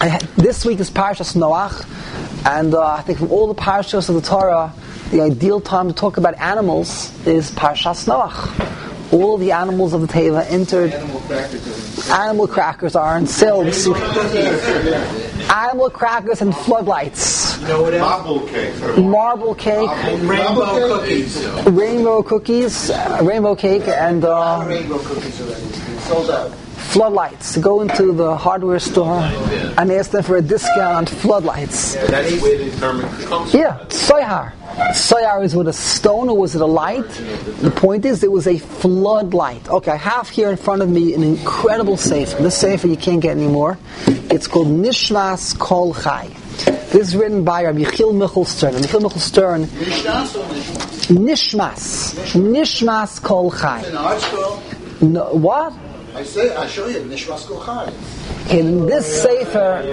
This week is Parshas Noach, and I think from all the Parshas of the Torah, the ideal time to talk about animals is Parshas Noach. All the animals of the Teva entered. Animal crackers are on sale this week. Animal crackers and floodlights. Marble cake. Rainbow cookies. Rainbow cookies. Rainbow cake and Rainbow cookies already. Sold out. floodlights. Go into the hardware store and ask them for a discount on floodlights. That's where the term comes from. Yeah, soyhar. Soyhar is with a stone or was it a light? The point is, it was a floodlight. Okay, I have here in front of me an incredible sefer. This sefer you can't get anymore. It's called Nishmas Kol Chai. This is written by Rabbi Yechiel Michal Stern. Rabbi Yechiel Michal Stern. Nishmas. Nishmas Kol Chai. It's an art school. No, what? I show you Nishmas Kol Chai. In this sefer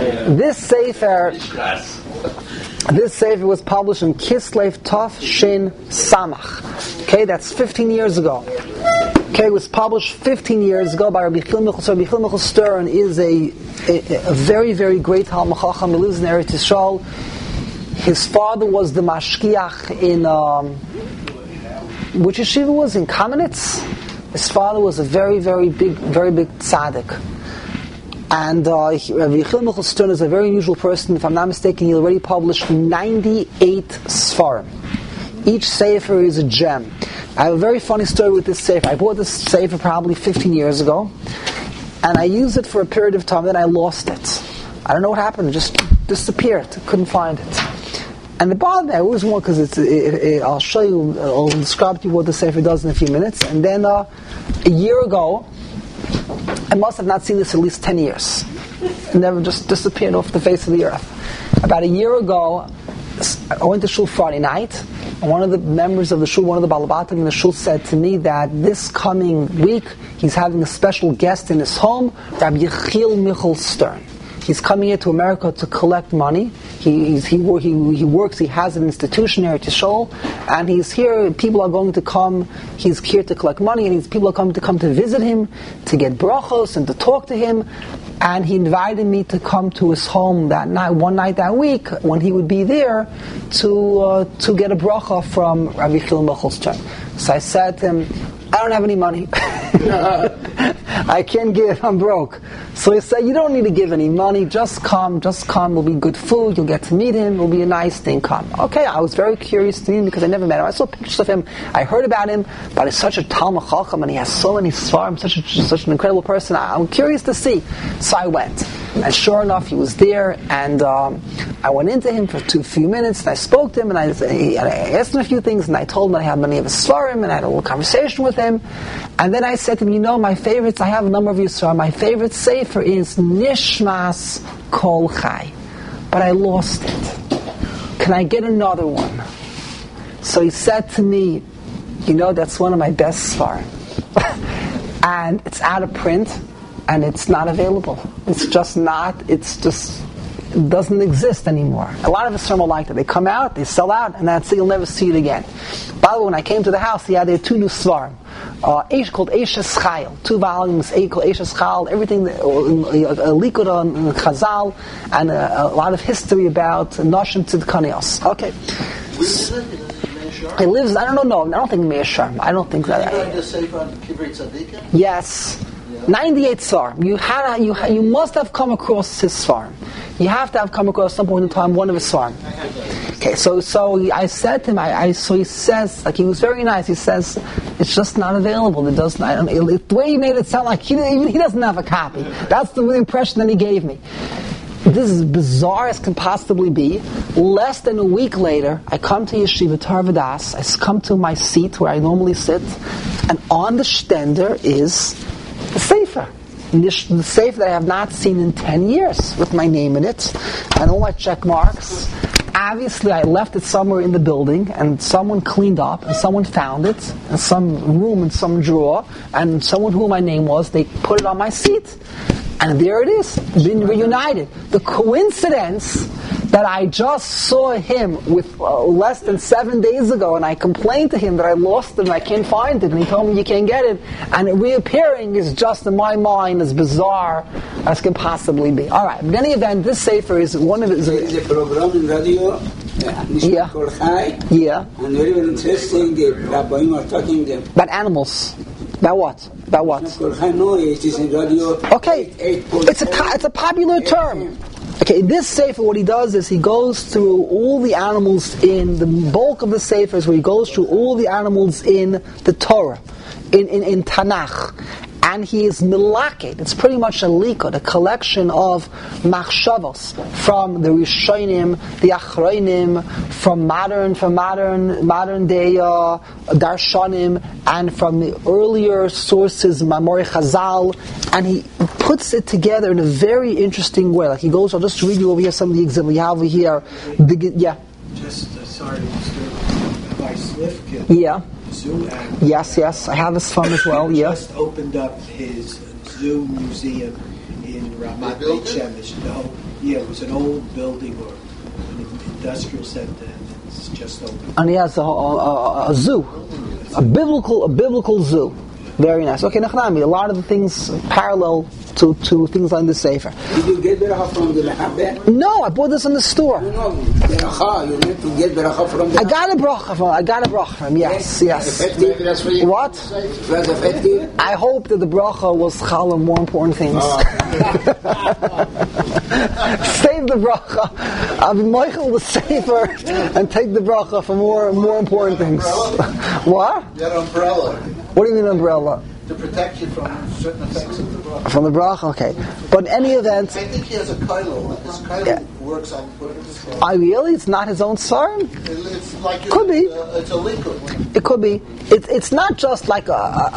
was published in Kislev Tov Shin Samach. Okay, that's 15 years ago. Okay, it was published 15 years ago by Rabbi Yechiel Michal Stern. Rabbi Yechiel Michal Stern is a very, very great Talmid Chacham. He lives in Eretz Yisrael. His father was the mashkiach in which yeshiva was in Kamenetz. His father was a very, very big tzaddik. And Rabbi Yechiel Michal Stern is a very unusual person. If I'm not mistaken, he already published 98 Sfarim. Each sefer is a gem. I have a very funny story with this sefer. I bought this sefer probably 15 years ago, and I used it for a period of time, then I lost it. I don't know what happened, it just disappeared. Couldn't find it. And it bothered me. I always want, because I'll show you, I'll describe to you what the sefer does in a few minutes. And then a year ago, I must have not seen this at least 10 years. It never just disappeared off the face of the earth. About a year ago, I went to shul Friday night, and one of the members of the shul, one of the balabatim in the shul, said to me that this coming week, he's having a special guest in his home, Rabbi Yechiel Michal Stern. He's coming here to America to collect money. He works, he has an institution here at Yisrael, and he's here, people are going to come, he's here to collect money, and people are coming to visit him, to get brachos, and to talk to him, and he invited me to come to his home that night, one night that week, when he would be there, to get a bracha from Rabbi Yechiel Michal Stern. So I said to him, I don't have any money. I can't give, I'm broke. So he said, you don't need to give any money, just come, there'll be good food, you'll get to meet him, it'll be a nice thing, come. Okay, I was very curious to meet him because I never met him. I saw pictures of him, I heard about him, but he's such a Talmid Chacham and he has so many svarim, such an incredible person, I'm curious to see. So I went. And sure enough, he was there, and I went into him for a few minutes, and I spoke to him, and I asked him a few things, and I told him that I had many of his svarim, and I had a little conversation with him. And then I said to him, my favorites, I have a number of your svarim. My favorite sefer is Nishmas Kol Chai. But I lost it. Can I get another one? So he said to me, that's one of my best svarim. And it's out of print, and it's not available. It doesn't exist anymore. A lot of us are like that. They come out, they sell out, and that's it, you'll never see it again. By the way, when I came to the house, there are two new svarim. Called Eishes Chayil, 2 volumes, called Eishes Chayil, everything, a likud on Chazal, and a lot of history about Noshim Tzidkanios. Okay. He lives, I don't think Meir Sharm. I don't think that. Yes. 98 Svarim. You must have come across his Svarim. You have to have come across at some point in time one of his Svarim. Okay, so I said to him, so he says, he was very nice, he says, it's just not available. It doesn't, the way he made it sound like he doesn't have a copy. That's the impression that he gave me. This is bizarre as can possibly be. Less than a week later, I come to Yeshiva Tarvadas, I come to my seat where I normally sit, and on the stender is the sefer. The sefer that I have not seen in 10 years, with my name in it, and all my check marks. Obviously, I left it somewhere in the building, and someone cleaned up, and someone found it, in some room, in some drawer, and someone who my name was, they put it on my seat. And there it is, been reunited. The coincidence that I just saw him with less than 7 days ago, and I complained to him that I lost it and I can't find it, and he told me you can't get it, and it reappearing is just in my mind as bizarre as can possibly be. All right. In any event, this sefer is one of his. There is a program in radio. Yeah. Yeah. And very, very interesting. The Rabbaim are talking about animals. About what? About what? No, it is in radio. Okay. It's a popular term. Okay, in this sefer, what he does is he goes through all the animals in the bulk of the sefer is where he goes through all the animals in the Torah, in Tanakh. And he is milaket. It's pretty much a likud, a collection of machshavos from the Rishonim, the Achronim, from modern day darshanim, and from the earlier sources, Mamori Chazal, and he puts it together in a very interesting way. Like he goes, I'll just read you over here some of the examples you have over here. Just sorry to disturb Rabbi Slifkin. Yeah. Yes, I have this from as well. He Yeah. just opened up his zoo museum in Ramat Beit Shemesh. It was an old building or an industrial center, and it's just open. And he has a zoo, a biblical zoo. Very nice. Okay, Nachnami, a lot of the things parallel to things like the Sefer. Did you get beracha from the Mehabeh? No, I bought this in the store. No, beracha. You need to get beracha from the. I got a bracha from him. Yes. Effective? That's what you What? It was effective? I hope that the bracha was chal and more important things. Save the bracha. I'll be Michael the Sefer and take the bracha for more important things. What? That umbrella What do you mean umbrella? to protect you from certain effects of the bracha. From the bracha, okay. But in any event, I think he has a kailo. His kailo Yeah. works on putting this bracha. I really, it's not his own son. It's like Could be. It's a liquid. It could be. It's not just like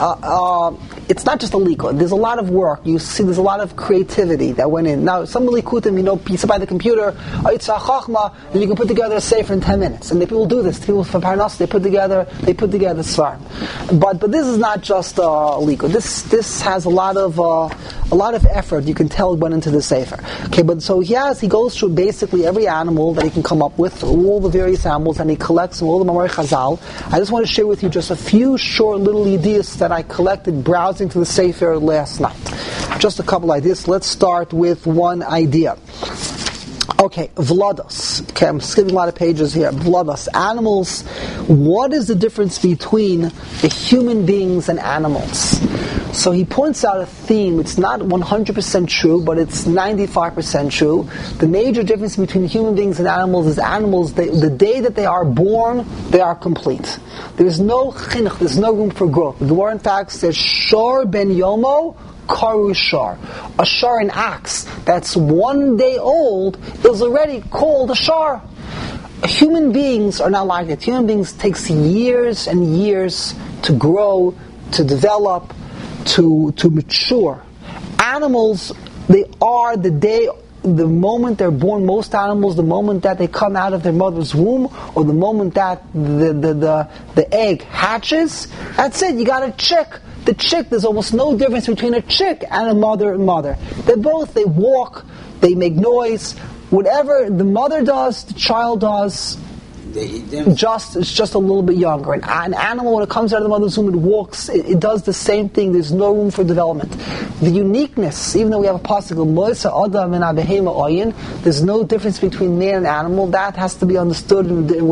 it's not just a likud. There's a lot of work. You see, there's a lot of creativity that went in. Now, some likutim, you sit by the computer, it's a chachma, and you can put together a sefer in 10 minutes. And the people do this. The people from Parnas, they put together svarim. But this is not just likud. This has a lot of effort. You can tell went into the sefer. Okay, but so he goes through basically every animal that he can come up with, all the various animals, and he collects all the Mamori Chazal. I just want to share with you just a few short little ideas that I collected browsing to the Sefer last night. Just a couple ideas. Let's start with one idea. Okay, Vlados. Okay, I'm skipping a lot of pages here. Vlados. Animals. What is the difference between the human beings and animals? So he points out a theme. It's not 100% true, but it's 95% true. The major difference between human beings and animals is animals, the day that they are born, they are complete. There's no chinuch, there's no room for growth. The Gemara in fact says, Shor ben Yomo, Karu Shar. A shar, an ox that's 1 day old, is already called a shar. Human beings are not like that. Human beings takes years and years to grow, to develop, to mature. Animals, they are the moment they're born, most animals, the moment that they come out of their mother's womb, or the moment that the egg hatches, that's it, you got a chick. The chick, there's almost no difference between a chick and a mother. They walk, they make noise, whatever the mother does, the child does. It's just a little bit younger. An animal, when it comes out of the mother's womb, it walks, it does the same thing. There's no room for development. The uniqueness, even though we have a pasuk of Moisa Adam and Abehema Oyin, there's no difference between man and animal. That has to be understood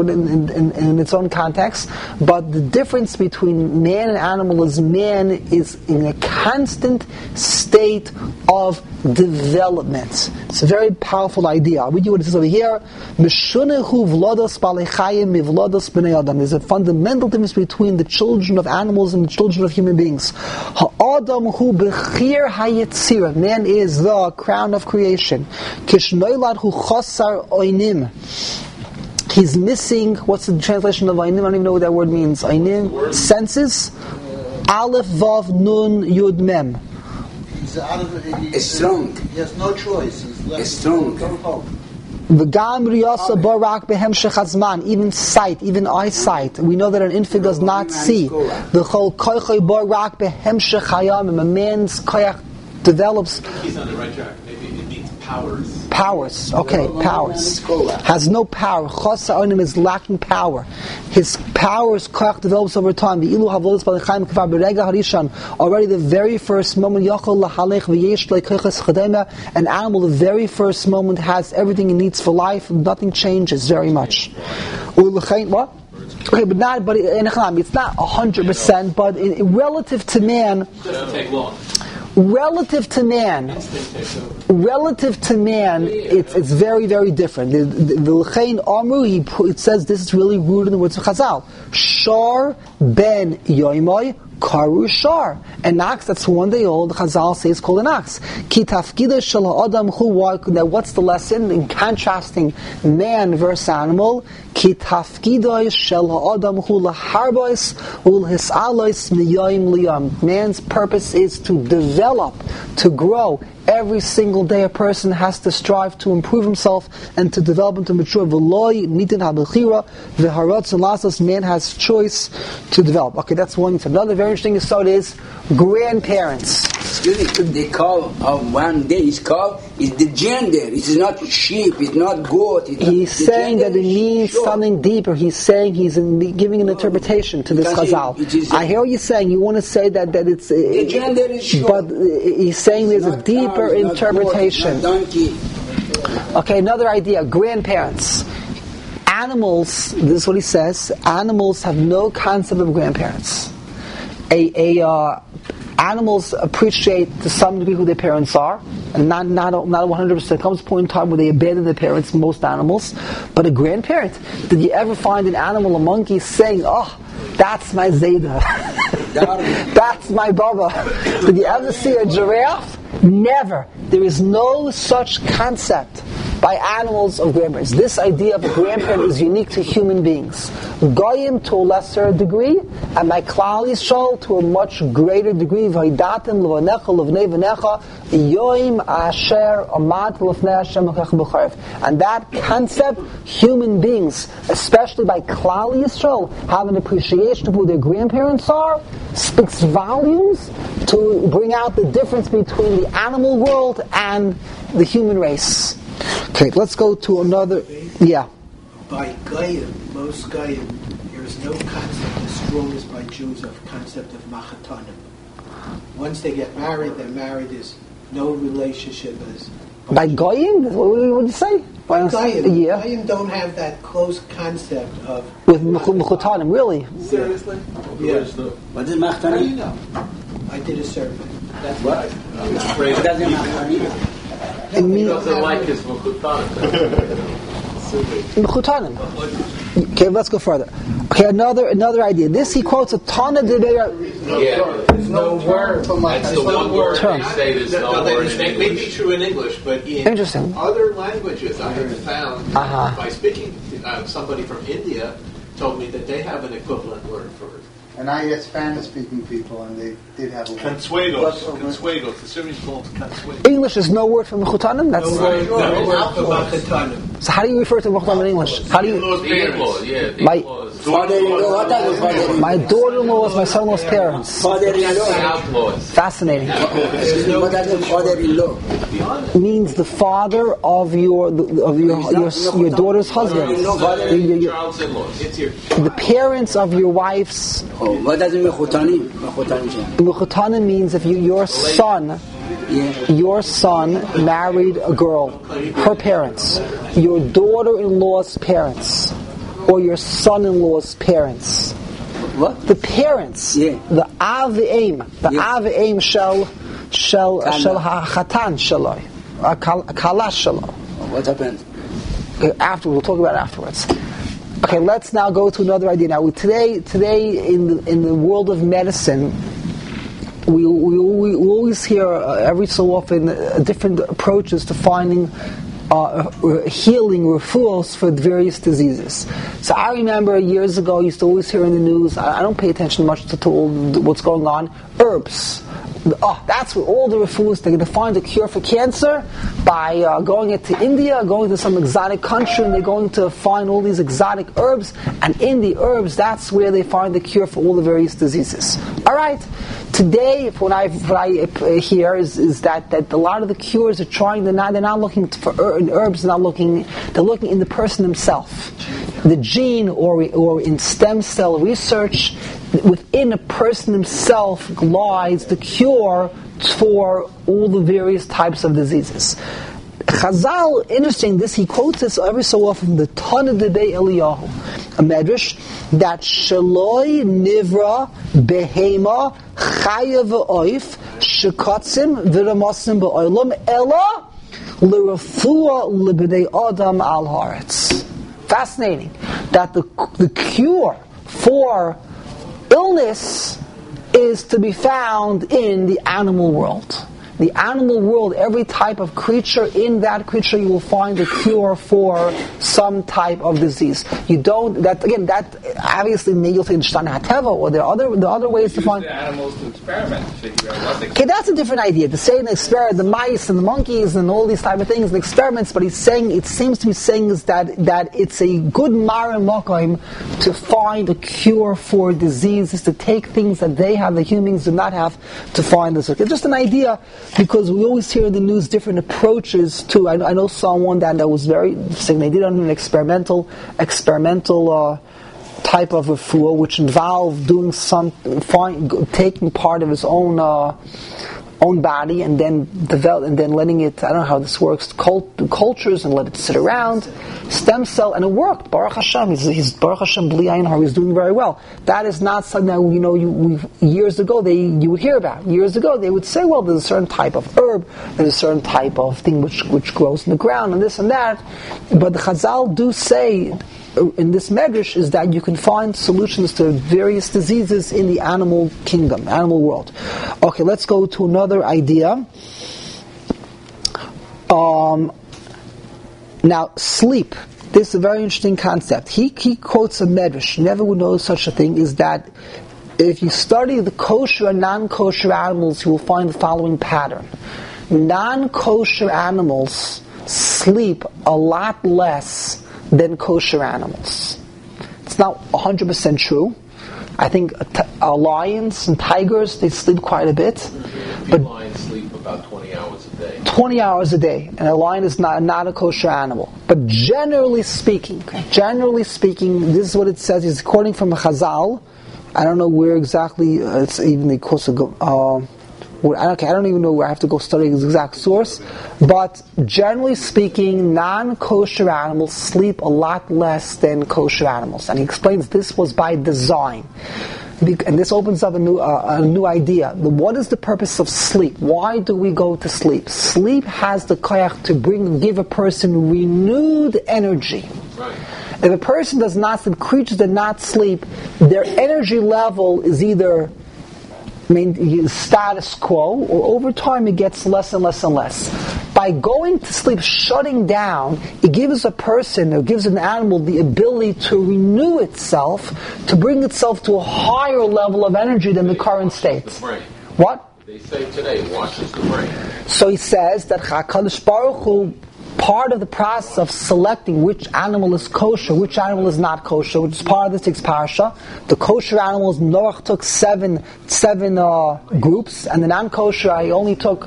in its own context. But the difference between man and animal is man is in a constant state of development. It's a very powerful idea. I'll read you what it says over here. There's a fundamental difference between the children of animals and the children of human beings. Man is the crown of creation. He's missing, what's the translation of Ainim? I don't even know what that word means. Ainim, senses. Aleph, Vav, Nun, Yud, Mem. He's strong. He has no choice. He's left. Strong. Even sight, even eyesight. We know that an infant does not see. A man's koyach develops. He's on the right track. Maybe it means Powers. Okay, powers. Has no power. Chos ha'onim is lacking power. His powers koach develops over time. The ilu havlodas b'lechaim kvar berega harishan. Already the very first moment, yachol lahalech v'yesh le'koches chadema. An animal, the very first moment, has everything it needs for life. Nothing changes very much. What? Okay, but it's not 100%, but relative to man. It doesn't take long. Relative to man, it's very, very different. The L'chein Amru, it says this is really rooted in the words of Chazal. Shar ben yoimoy karu shar. An ox that's one day old, Chazal says called an ox. Ki tafkida shel ha'adam hu. Now what's the lesson in contrasting man versus animal? Ki tafkida shel ha'adam hu laharbos ulhis'alois miyayim liyam. Man's purpose is to develop, to grow. Every single day a person has to strive to improve himself and to develop and to mature. Man has choice to develop. Okay, that's one thing. Another very interesting aside is grandparents. Excuse me, they call one day is called is the gender. It's not sheep, it's not goat. He's saying that it means something deeper. He's saying giving an interpretation to this Chazal. I hear what you're saying. You want to say that it's the gender is short. But he's saying there's a deeper interpretation. Okay, another idea. Grandparents. Animals, this is what he says, animals have no concept of grandparents. Animals appreciate to some degree who their parents are, and not 100%. There comes a point in time where they abandon their parents, most animals. But a grandparent, did you ever find an animal, a monkey, saying, "Oh, that's my Zayda, that's my Baba"? Did you ever see a giraffe? Never. There is no such concept by animals of grandparents. This idea of a grandparent is unique to human beings. Goyim to a lesser degree, and by Klal Yisrael to a much greater degree. V'hidatim l'vanecha l'vnei v'necha yoim asher amad l'fnei Hashem l'chech b'charif. And that concept, human beings, especially by Klal Yisrael, have an appreciation of who their grandparents are, speaks volumes to bring out the difference between the animal world and the human race. Okay, let's go to another. Yeah. By Goyim, most Goyim, there is no concept as strong as by Jews of concept of machatanim. Once they get married, they're married. There's no relationship as. By Goyim? What would you say? By Goyim. Yeah. Goyim don't have that close concept of. With machatanim, really? Seriously? Yeah. What is machtanim? How do you know? I did a survey. That's What? What does machtanim? It means doesn't like his Mechutanim. Okay, let's go further. Okay, another idea. This he quotes a ton of Debeya. Yeah, there's no word. That's the one word term. they say there's no word in English. It may be true in English, but in Interesting. other languages I have found by speaking to somebody from India told me that they have an equivalent word for it. And I asked Spanish-speaking people, and they did have a word. Consuegos. The Syrians call it consuegos. English is no word for Mechutanim? That's No word for machatanim. So how do you refer to Mechutanim in English? How do you... The in-laws, yeah. The My- in-laws. Father-in-law, what does father-in-law? My daughter-in-law's my son-in-law's parents. Father-in-law. Outlaws. Fascinating. What does father-in-law? Means the father of your daughter's husband. Child's in-laws. It's your The parents of your wife's. Oh, what does mechutanim? Mechutanim. Mechutanim means if your son married a girl, her parents, your daughter-in-law's parents, or your son-in-law's parents. What? The parents, Yeah. the avim, shall hachatan shaloi, kalash shaloi. What happened? After we'll talk about it afterwards. Okay, let's now go to another idea. Now, today in the world of medicine, we always hear every so often different approaches to finding healing refuahs for various diseases. So I remember years ago, I used to always hear in the news, I don't pay attention much to what's going on, herbs. that's where all the refuahs, they're going to find a cure for cancer by going into India, going to some exotic country, and they're going to find all these exotic herbs, and in the herbs, that's where they find the cure for all the various diseases. Alright, today, what I hear is that a lot of the cures are they're not looking for herbs, they're looking in the person himself. The gene, or in stem cell research, within a person himself lies the cure for all the various types of diseases. Chazal, interesting, he quotes this every so often, the Tana Debei Eliyahu, a medrash, that Shaloi Nivra Behema Chaya V'oif Shekatzim V'ramasim B'oilam Ela L'Rafua L'Bnei Adam Al Haaretz. Fascinating that the cure for illness is to be found in the animal world. The animal world, every type of creature, in that creature you will find a cure for some type of disease. You don't, that obviously you'll think Shtan HaTeva, or there are other ways to find. The animals to experiment to figure out what they. Okay, that's a different idea. To say in the experiment, the mice and the monkeys and all these type of things, the experiments, but it seems to be saying is that it's a good Mara Mokaim to find a cure for diseases, to take things that they have, the humans do not have, to find this. It's just an idea. Because we always hear in the news different approaches to. I know someone that was very saying they did on an experimental type of refuah, which involved doing taking part of his own body and then letting it. I don't know how this works. Do cultures and let it sit around. Stem cell, and it worked. Baruch Hashem, he's Baruch Hashem Bli Ayin Hara, he's doing very well. That is not something that years ago you would hear about. Years ago they would say, well, there's a certain type of herb, there's a certain type of thing which grows in the ground, and this and that. But the Chazal do say in this medrash is that you can find solutions to various diseases in the animal kingdom, animal world. Okay, let's go to another idea. Now, sleep. This is a very interesting concept. He quotes a medrash. Never would know such a thing. Is that if you study the kosher and non-kosher animals, you will find the following pattern. Non-kosher animals sleep a lot less than kosher animals. It's not 100% true. I think lions and tigers, they sleep quite a bit. But lions sleep about 20 hours a day. 20 hours a day. And a lion is not a kosher animal. But generally speaking, this is what it says. It's quoting from a Chazal. I don't know where exactly it's even the course of I don't even know where I have to go study the exact source, but generally speaking, non-kosher animals sleep a lot less than kosher animals. And he explains this was by design. And this opens up a new idea. What is the purpose of sleep? Why do we go to sleep? Sleep has the koyach to give a person renewed energy. Right. If a person does not sleep, creatures that not sleep, their energy level is either status quo, or over time it gets less and less and less. By going to sleep, shutting down, it gives a person, or gives an animal the ability to renew itself, to bring itself to a higher level of energy than the current state. What? They say today, washes the brain. So he says that HaKadosh Baruch Hu, part of the process of selecting which animal is kosher, which animal is not kosher, which is part of the sixth parasha. The kosher animals, Noach took seven groups, and the non-kosher, he only took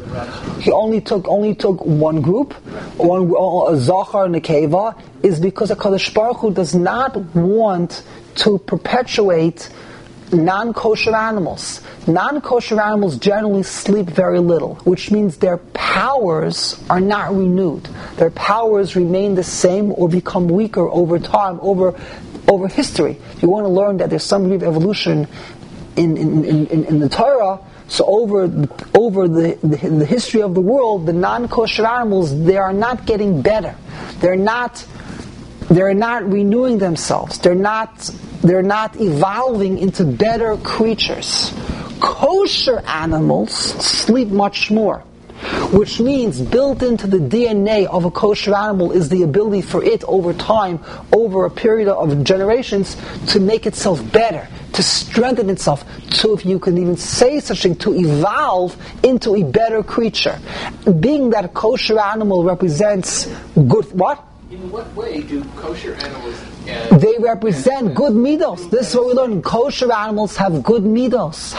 one group, a zachar and a keva, is because HaKadosh Baruch Hu does not want to perpetuate non-kosher animals. Non-kosher animals generally sleep very little, which means their powers are not renewed. Their powers remain the same or become weaker over time, over history. If you want to learn that there's some degree of evolution in the Torah, so over the history of the world, the non-kosher animals, they are not getting better. They're not renewing themselves. They're not evolving into better creatures. Kosher animals sleep much more. which means built into the DNA of a kosher animal is the ability for it over time, over a period of generations, to make itself better, to strengthen itself, to, if you can even say such a thing, to evolve into a better creature. Being that a kosher animal represents good, what? In what way do kosher animals... They represent good midos. This is what we learn. Kosher animals have good midos.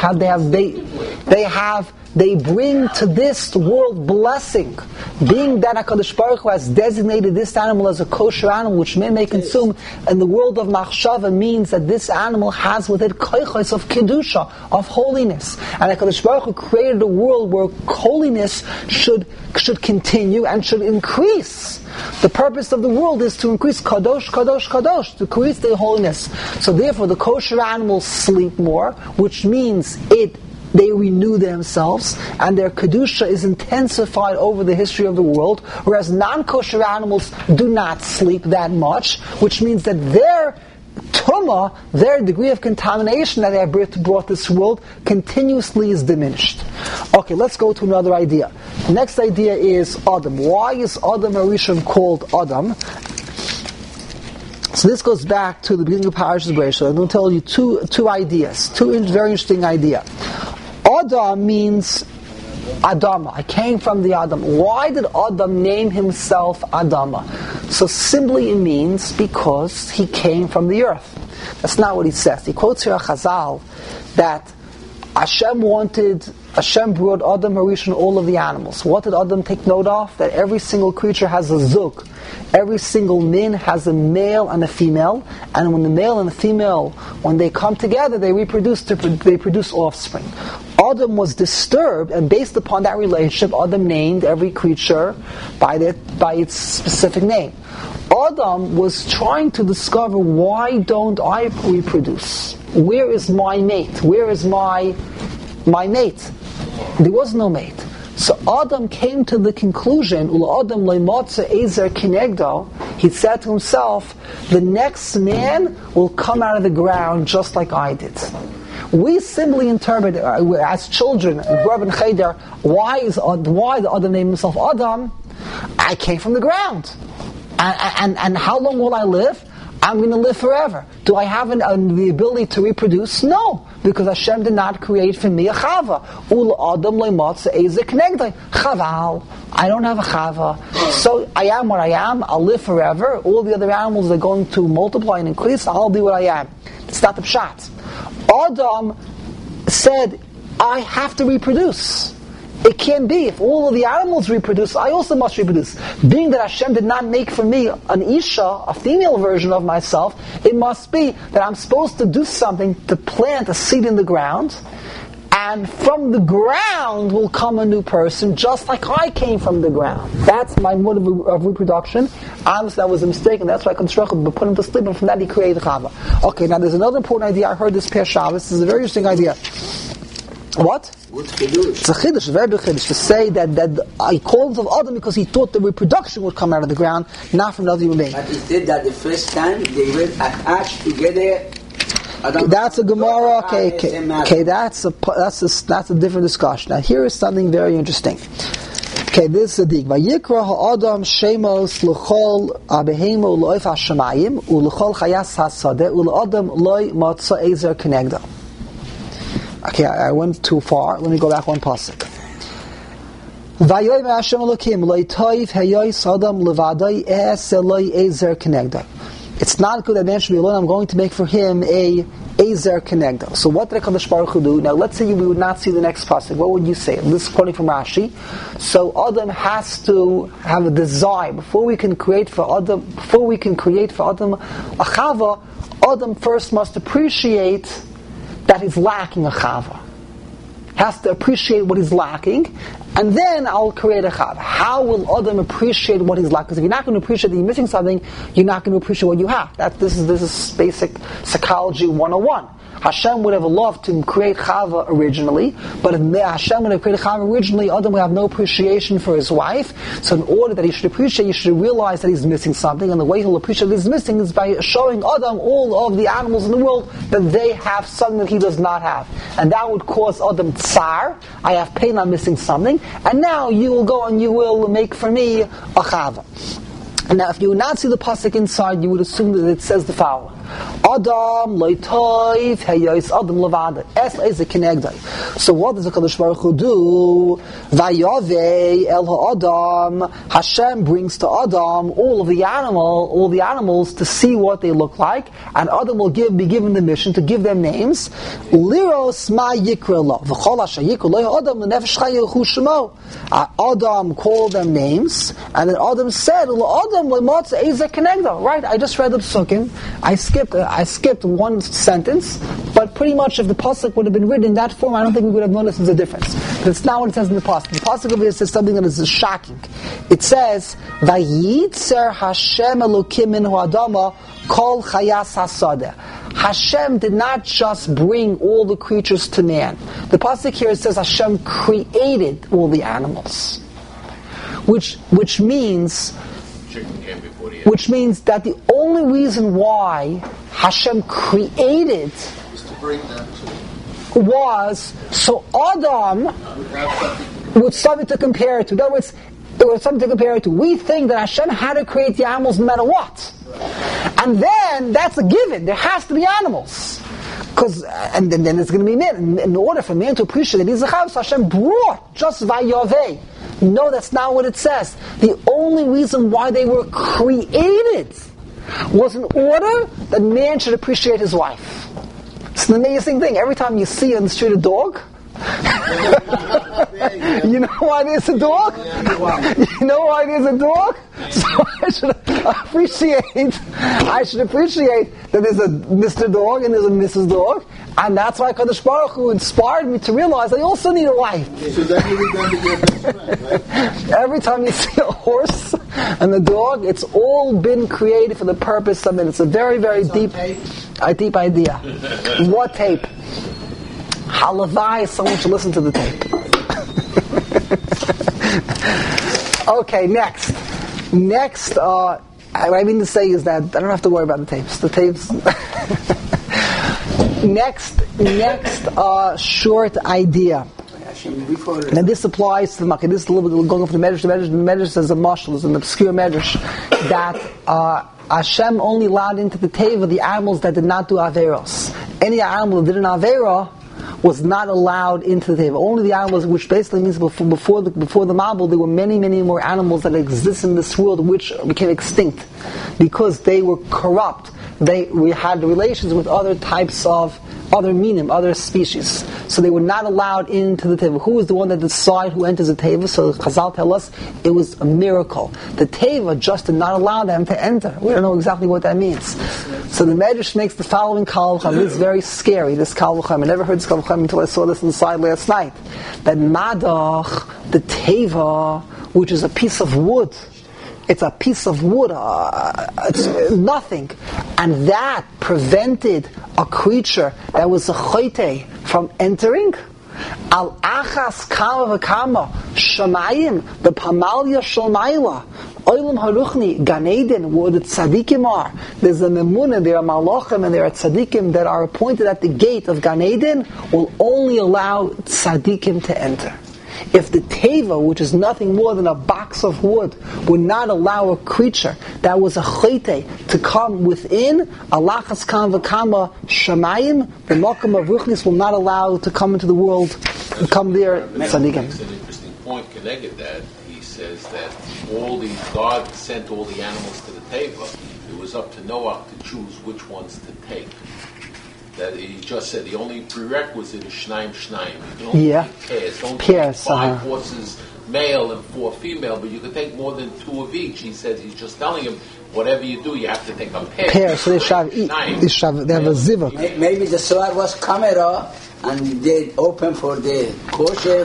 They bring to this world blessing. Being that HaKadosh Baruch Hu has designated this animal as a kosher animal, which men may consume, in the world of Machshava means that this animal has with it koichos of kedusha, of holiness. And HaKadosh Baruch Hu created a world where holiness should continue and should increase. The purpose of the world is to increase kadosh, kadosh, kadosh, to increase their holiness. So therefore the kosher animals sleep more, which means they renew themselves, and their kedusha is intensified over the history of the world, whereas non-kosher animals do not sleep that much, which means that their tumah, their degree of contamination that they have brought this world, continuously is diminished. Okay, let's go to another idea. The next idea is Adam. Why is Adam Harishon called Adam? So this goes back to the beginning of Parashas Bereshit. I'm going to tell you two ideas, very interesting ideas. Adam means Adama. I came from the Adam. Why did Adam name himself Adama? So simply it means because he came from the earth. That's not what he says. He quotes here a Chazal that Hashem brought Adam Harishon all of the animals. What did Adam take note of? That every single creature has a zug. Every single min has a male and a female, and when the male and the female, when they come together, they produce offspring. Adam was disturbed, and based upon that relationship, Adam named every creature by its specific name. Adam was trying to discover, why don't I reproduce? Where is my mate? Where is my mate? There was no mate. So Adam came to the conclusion, he said to himself, the next man will come out of the ground just like I did. We simply interpret, as children, why did Adam name himself Adam? I came from the ground. And how long will I live? I'm going to live forever. Do I have the ability to reproduce? No, because Hashem did not create for me a chava. Chaval. I don't have a chava. So I am what I am. I'll live forever. All the other animals are going to multiply and increase. I'll be what I am. It's not the pshat. Adam said, I have to reproduce. It can't be. If all of the animals reproduce, I also must reproduce. Being that Hashem did not make for me an Isha, a female version of myself, it must be that I'm supposed to do something to plant a seed in the ground, and from the ground will come a new person, just like I came from the ground. That's my mode of reproduction. Obviously that was a mistake, and that's why Konstrach put him to sleep, and from that he created Chava. Okay, now there's another important idea. I heard this Per Shabbos. This is a very interesting idea. What? It's a chiddush, a very big chiddush, to say that I called him Adam because he thought the reproduction would come out of the ground, not from another human being. But he said that the first time they were attached together. That's a Gemara. Okay. That's a different discussion. Now here is something very interesting. Okay, this is a dig. Vayikra ha'adam shemos l'chol abehemo l'oif ha'shamayim u'l'chol chayas ha'sadeh u'l'adam loy matza ezer kenegda. Okay, I went too far. Let me go back one pasuk. Vayoy Hashem Elokim lo'itoiv heyois adam levadai es eloi ezer kenegda. It's not good that man should be alone. I'm going to make for him a ezer kenegda. So what did HaKadosh Baruch Hu do? Now let's say we would not see the next pasuk. What would you say? This is quoting from Rashi. So Adam has to have a desire before we can create for Adam a chava. Adam first must appreciate that he's lacking a chava. Has to appreciate what he's lacking, and then I'll create a chava. How will Adam appreciate what he's lacking? Because if you're not going to appreciate that you're missing something, you're not going to appreciate what you have. This is basic psychology 101. Hashem would have loved to create Chava originally, but if Hashem would have created Chava originally, Adam would have no appreciation for his wife. So in order that he should appreciate, he should realize that he's missing something, and the way he'll appreciate that he's missing is by showing Adam all of the animals in the world that they have something that he does not have. And that would cause Adam tsar. I have pain, I'm missing something. and now you will go and you will make for me a chava. And now, if you would not see the pasuk inside, you would assume that it says the following: Adam loitoiv heyos Adam levada es eze kenegdai. So what does the Kadosh Baruch Hu do? Vayavei el ha'adam. Hashem brings to Adam all the animals to see what they look like, and Adam will be given the mission to give them names. Liros ma yikra lo v'chol asher yikra lo Adam lenefesh chayehu shemo. Adam called them names, and then Adam said, right, I just read the psukim. I skipped one sentence, but pretty much if the pasuk would have been written in that form, I don't think we would have noticed there's a difference. But it's not what it says in the pasuk. The pasuk over here says something that is shocking. It says, "Vayitzer Hashem Elokim minhu Adama kol chayas hasadeh." Hashem did not just bring all the creatures to man. The pasuk here says Hashem created all the animals, which means that the only reason why Hashem created was so Adam would something to compare it to. In other words, there was something to compare it to. We think that Hashem had to create the animals no matter what. And then, that's a given. There has to be animals. And then it's going to be man. In order for man to appreciate that he's a chav, so Hashem brought just vayaveh. No, that's not what it says. The only reason why they were created was in order that man should appreciate his wife. It's an amazing thing. Every time you see on the street a dog, you know why there's a dog? You know why there's a dog? So I should appreciate that there's a Mr. Dog and there's a Mrs. Dog, and that's why Kadosh Baruch Hu inspired me to realize I also need a wife. So then you remember your best friend, right? Every time you see a horse and a dog, it's all been created for the purpose of it. It's a very, very deep idea. What tape? Halavai, someone should listen to the tape. Okay, next, what I mean to say is that I don't have to worry about the tapes. Next, short idea. And this applies to the Makkah. This is a little bit going off the Medrash. The Medrash says a mashal is an obscure Medrash that Hashem only allowed into the teva the animals that did not do averos. Any animal that did an avera was not allowed into the teva. Only the animals, which basically means before the Mabul, there were many, many more animals that exist in this world which became extinct because they were corrupt. We had relations with other types of other minim, other species. So they were not allowed into the teva. Who is the one that decides who enters the teva? So Chazal tell us it was a miracle. The teva just did not allow them to enter. We don't know exactly what that means. So the Medrash makes the following Kal V'cham. This is very scary, this Kal V'cham. I never heard this Kal V'cham until I saw this inside last night. That Madach, the teva, which is a piece of wood, it's a piece of wood, it's nothing. And that prevented a creature that was a chote from entering. Al achas kama v'kama shamayim, the pamalia shalmaila, oilam haruchni, Gan Eden, where the tzaddikim are. There's a memunah, there are malachim, and there are tzaddikim that are appointed at the gate of Gan Eden, will only allow tzaddikim to enter. If the teva, which is nothing more than a box of wood, would not allow a creature that was a chayte to come within, alachas kam v'kama shamayim, the makam of ruchnis will not allow to come into the world, come there. Makes an interesting point connected that. He says that God sent all the animals to the teva. It was up to Noah to choose which ones to take. That he just said the only prerequisite is shnaim. You can only take pairs. Don't take 5 horses, male and 4 female, but you can take more than 2 of each. He said he's just telling him whatever you do, you have to take a pair. So they have a zivuk. Maybe the solar was camera and they open for the kosher.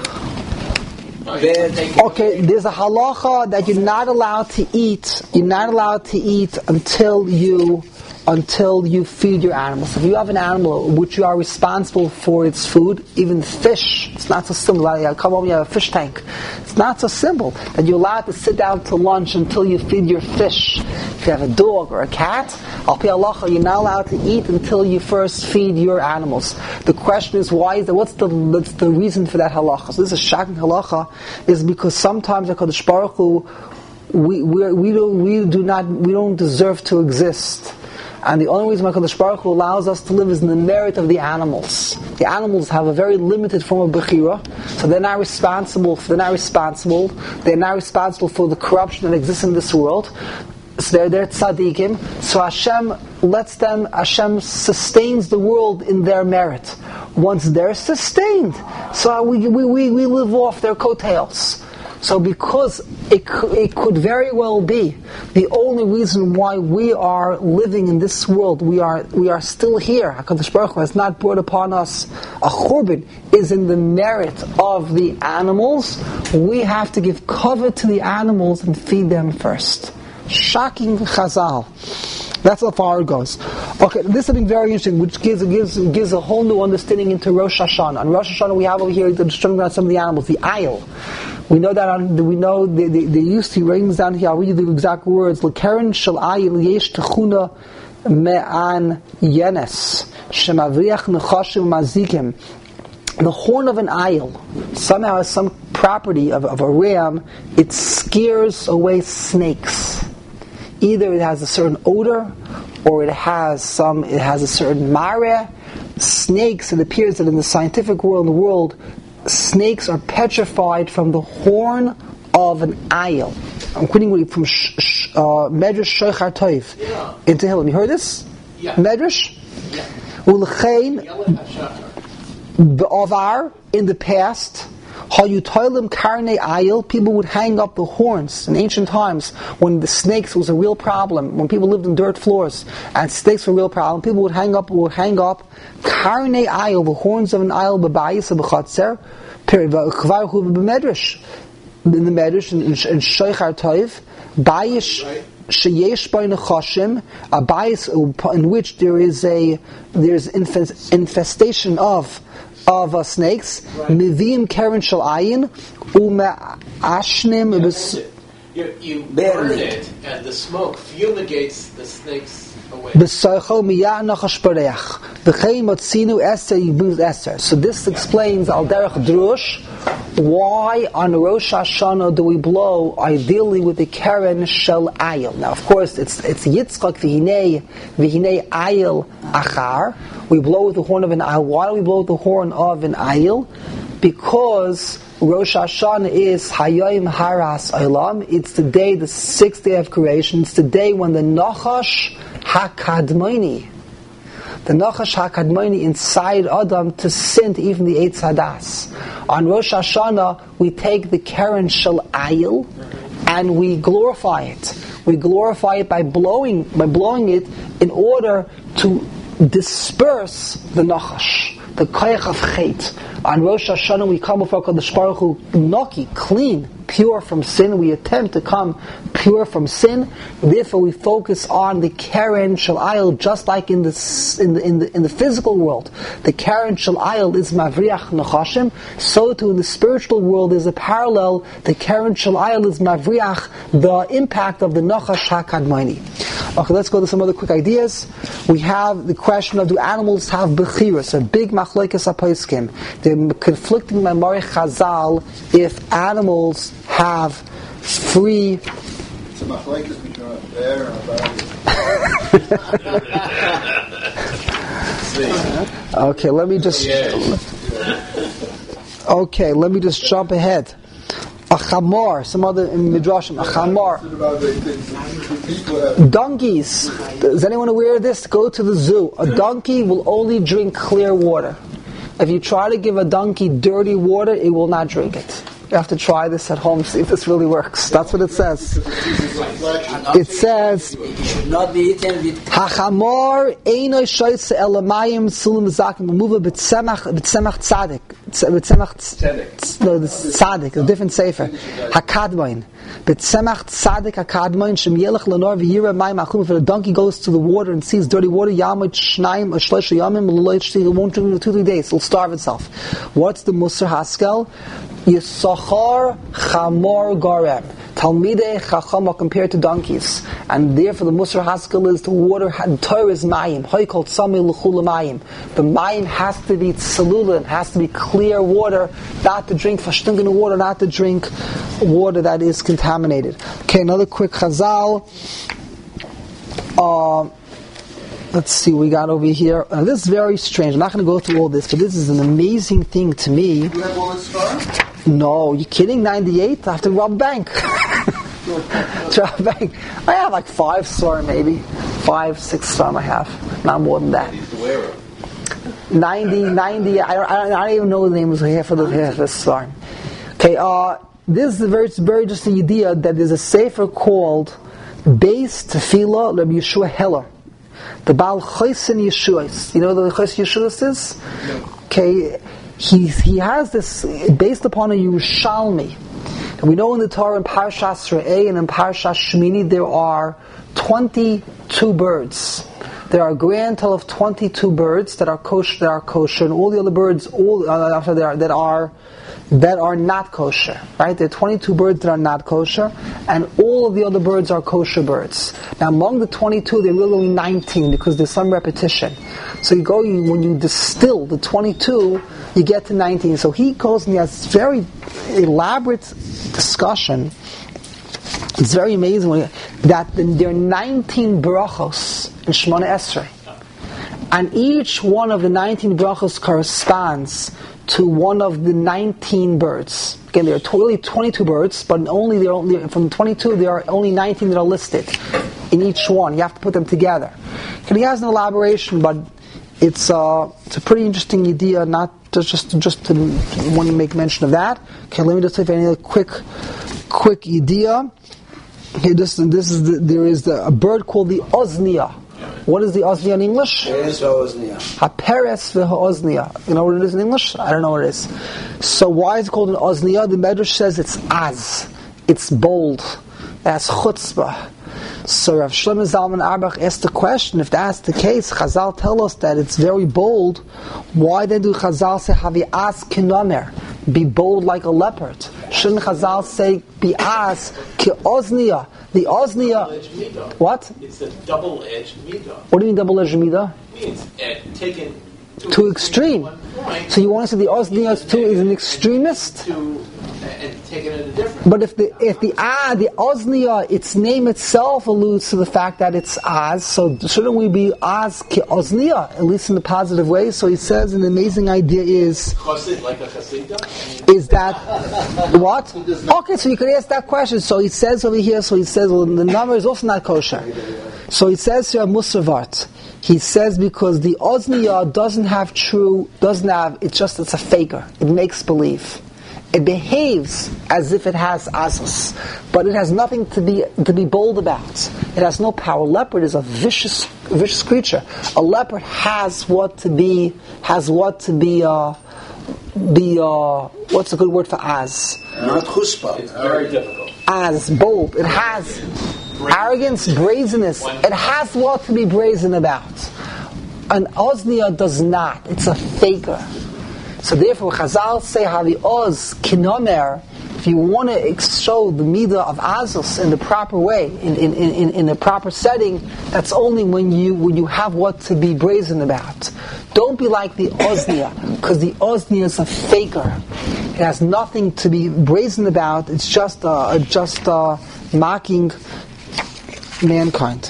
Okay, there's a halacha that you're not allowed to eat. You're not allowed to eat until you until you feed your animals. If you have an animal which you are responsible for its food, even fish, it's not so simple. You come home, you have a fish tank. It's not so simple that you're allowed to sit down to lunch until you feed your fish. If you have a dog or a cat, al pi halacha, you're not allowed to eat until you first feed your animals. The question is, why is that? What's the reason for that halacha? So this is shocking halacha, is because sometimes HaKadosh Baruch Hu, we don't deserve to exist. And the only reason HaKadosh Baruch Hu allows us to live is in the merit of the animals. The animals have a very limited form of bechira, so they're not responsible for the corruption that exists in this world. So they're tzaddikim. So Hashem sustains the world in their merit. Once they're sustained, so we live off their coattails. So because it could very well be the only reason why we are living in this world, we are still here, HaKadosh Baruch Hu has not brought upon us a churban, is in the merit of the animals. We have to give cover to the animals and feed them first. Shocking Chazal. That's how far it goes. Okay, this is something very interesting, which gives a whole new understanding into Rosh Hashanah. On Rosh Hashanah, we have over here the showing around some of the animals, the ayil. We know that they used to write down here. I'll read you the exact words. L'keren shel ayil yesh techuna me'an yenes shemavriach nechashim mazikim. The horn of an ayil somehow has some property of a ram. It scares away snakes. Either it has a certain odor, or it has a certain mare. Snakes, it appears that in the scientific world, in the world, snakes are petrified from the horn of an ayil. I'm quoting from Medrash Shochar Toiv into Tehillim. You heard this? Yeah. Medrash? Yeah. U'lechein b'avar, in the past, hayutoilim karnei ayil, people would hang up the horns in ancient times when the snakes was a real problem, when people lived in dirt floors and snakes were a real problem. People would hang up karnei ayil, the horns of an ayil, b'bayis or b'chatzer, b'medrash, in the medrash in Shochar Toiv, bayish sheyesh by nechashim, a bayis in which there's infestation of snakes. Mivim keren shel ayin u'me'ashnim. You burn it, and the smoke fumigates the snakes away. So this explains al derech drush why on Rosh Hashanah do we blow ideally with the keren shel ayil. Now, of course, it's Yitzchak v'hinei ayil achar. We blow with the horn of an ayil. Why do we blow with the horn of an ayil? Because Rosh Hashanah is Hayom Haras Olam. It's the day, the sixth day of creation. It's the day when the Nachash HaKadmoni, inside Adam to sin to even the Eitz Hadas. On Rosh Hashanah, we take the Keren Shel Ayil and we glorify it. We glorify it by blowing it in order to disperse the Nachash, the Koyach of Chet. On Rosh Hashanah, we come before HaKadosh Baruch Hu naki, clean, pure from sin. We attempt to come pure from sin. Therefore, we focus on the Keren Shel Ayil, just like in the physical world. The Keren Shel Ayil is Mavriach Nechashim. So too in the spiritual world is a parallel. The Keren Shel Ayil is Mavriach, the impact of the Nachash HaKadmoni. Okay, let's go to some other quick ideas. We have the question of, do animals have bechiras? A big machlokes haposkim. They're conflicting Meimorei Chazal if animals have free. It's a machlokes between a bear and a dog. Okay, let me just jump ahead. A chamor, some other in Midrashim, a chamor. Donkeys. Is anyone aware of this? Go to the zoo. A donkey will only drink clear water. If you try to give a donkey dirty water, it will not drink it. You have to try this at home, see if this really works. That's what it says. It says, it should not be eaten with Hachamor eino shoyse elamayim sulim zakim muva b'tzemach tzadik. No, this is tzadik, a different sefer. Hakadmoin. B'tzemach tzadik hakadmoin shem yelech lenor v'yira mayim achum. If a donkey goes to the water and sees dirty water, yamot shnayim or shlosh yamim l'loy shti, it won't drink for 2-3 days. It'll starve itself. What's the Musar Haskel? Yisachar chamor garem. Talmidei chacham are compared to donkeys, and therefore the Musar Haskel is the water. Torah is mayim. Hoy called sami l'chula mayim. The mayim has to be tzalulin, has to be clear water, not to drink verstinkene water, not to drink water that is contaminated. Okay, another quick chazal. Let's see what we got over here. This is very strange. I'm not going to go through all this, but this is an amazing thing to me. You have all this far? No, you kidding? 98? I have to rob bank. Rob bank. I have like 5 svar maybe. 5, 6 svar I have. Not more than that. 90. I don't even know the names here for this svar. Okay, this is a very interesting idea that there's a sefer called Beis Tefillah Rabbi Yeshua Heller. The Baal Chosin Yeshuas. You know what the Chosin Yeshuas is? No. Okay, he has this based upon a Yerushalmi. And we know in the Torah in Parshas Re'eh and in Parshas Shemini there are 22 birds. There are a grand total of 22 birds that are kosher, and all the other birds that are not kosher. Right? There are 22 birds that are not kosher, and all of the other birds are kosher birds. Now, among the 22, there are literally 19 because there's some repetition. So when you distill the 22, you get to 19. So he goes and he has very elaborate discussion. It's very amazing that there are 19 brachos in Shemona Esrei, and each one of the 19 brachos corresponds to one of the 19 birds. Again, there are really 22 birds, but from 22 there are only 19 that are listed in each one. You have to put them together. And he has an elaboration, but it's a pretty interesting idea. Not just to want to make mention of that. Okay, let me just take any quick idea. Okay, there is a bird called the Oznia. What is the Oznia in English? Peres v'Oznia. Ha-Peres v'Oznia. You know what it is in English? I don't know what it is. So why is it called an Oznia? The Medrash says it's az. It's bold. That's chutzpah. So Rav Shlomo Zalman Auerbach asked the question, if that's the case, Chazal tell us that it's very bold, why then do Chazal say, Havi az kinomer, be bold like a leopard? Shouldn't Chazal say, be az ki oznia? The oznia, what? It's a double-edged midah. What do you mean double-edged midah? It means taken to extreme. So you want to say the oznia is an extremist? And taken in a different. But if the oznia, its name itself alludes to the fact that it's az, so shouldn't we be az ki oznia, at least in the positive way? So he says an amazing idea is like a chasida? Is that what? Okay, so you could ask that question. So he says over here, well, the number is also not kosher. So he says here Musavart. He says because the oznia it's a faker. It makes believe. It behaves as if it has azus, but it has nothing to be bold about. It has no power. A leopard is a vicious creature. A leopard has what to be. What's a good word for az? Not chutzpah. It's very difficult. Az, bold. It has arrogance, brazenness. It has what to be brazen about. An oznia does not. It's a faker. So therefore, Chazal say, Havi oz kinomer, if you want to show the midah of azus in the proper way, in the proper setting, that's only when you have what to be brazen about. Don't be like the oznia, because the oznia is a faker. It has nothing to be brazen about. It's just mocking mankind.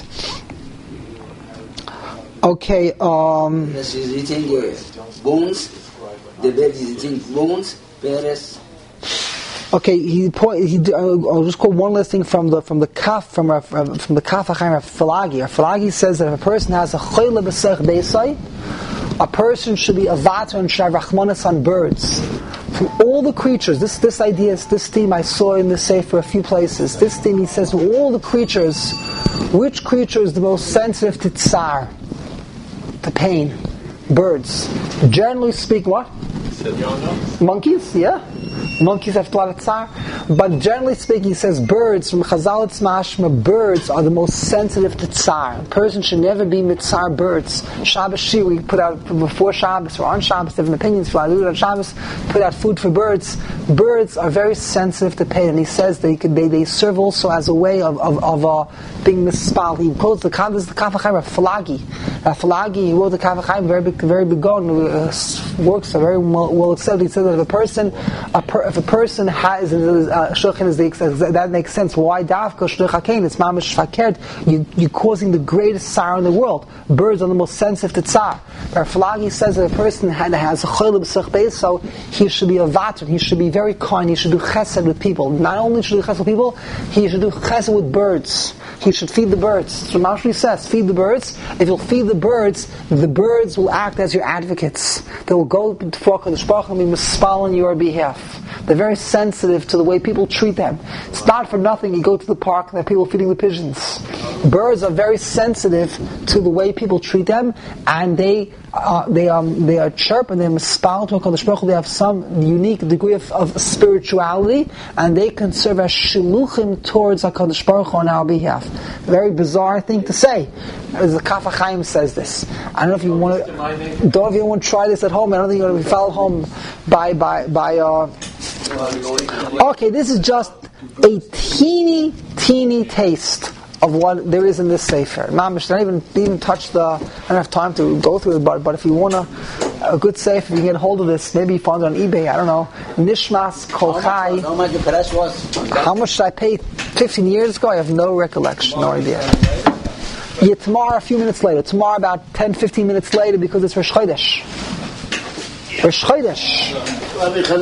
Okay. This is eating bones. The bird is eating bones. Peres. Okay, I'll just quote one last thing from the Kaf Achaim of Falagi. Falagi says that if a person has a choyle b'sech beisai, a person should be a vater and sharachmanis on birds from all the creatures, this idea, this theme I saw in the Sefer a few places. This theme, he says, from all the creatures, which creature is the most sensitive to tsar, to pain? Birds. Generally speaking, what? Monkeys, yeah. Monkeys have a lot of tsar. But generally speaking, he says birds, from Chazal it's mashma, birds are the most sensitive to tsar. A person should never be mitzar birds. Shabbos Shir, we put out before Shabbos or on Shabbos, different opinions, for on Shabbos, put out food for birds. Birds are very sensitive to pain, and he says they serve also as a way of being mispal. He quotes the Kaf HaChaim of Falagi. Falagi, he wrote the Kaf HaChaim, very big gon, works are very well accepted. He says that if a person has shulchan, that makes sense. Why dafka shluch hakein? It's mamish fakert. You're causing the greatest sorrow in the world. Birds are the most sensitive to tsar. Falagi says that a person has a chayil b'sach beis, so he should be a vatran. He should be very kind. He should do chesed with people. Not only should he do chesed with people, he should do chesed with birds. He should feed the birds. So Mashli says, feed the birds. If you'll feed the birds will act as your advocates. They will go before Kadosh Baruch Hu and be mispal on your behalf. They're very sensitive to the way people treat them. It's not for nothing you go to the park and there are people feeding the pigeons. Birds are very sensitive to the way people treat them, and they are chirp and they're mispal to HaKadosh Baruch Hu. They have some unique degree of spirituality, and they can serve as shiluchim towards HaKadosh Baruch Hu on our behalf. Very bizarre thing to say. As the Kaf HaChaim says this. I don't know if you want to try this at home. I don't think you're going to be followed home by okay, this is just a teeny taste of what there is in this Sefer. Mamish, I don't even touch I don't have time to go through it, but if you want a good Sefer, you can get a hold of this. Maybe you find it on eBay, I don't know. Nishmas Kol Chai. How much the price was? How much did I pay 15 years ago? I have no recollection, no idea. Yeah, tomorrow, a few minutes later. Tomorrow, about 10-15 minutes later, because it's Rosh Chodesh. Rosh Chodesh.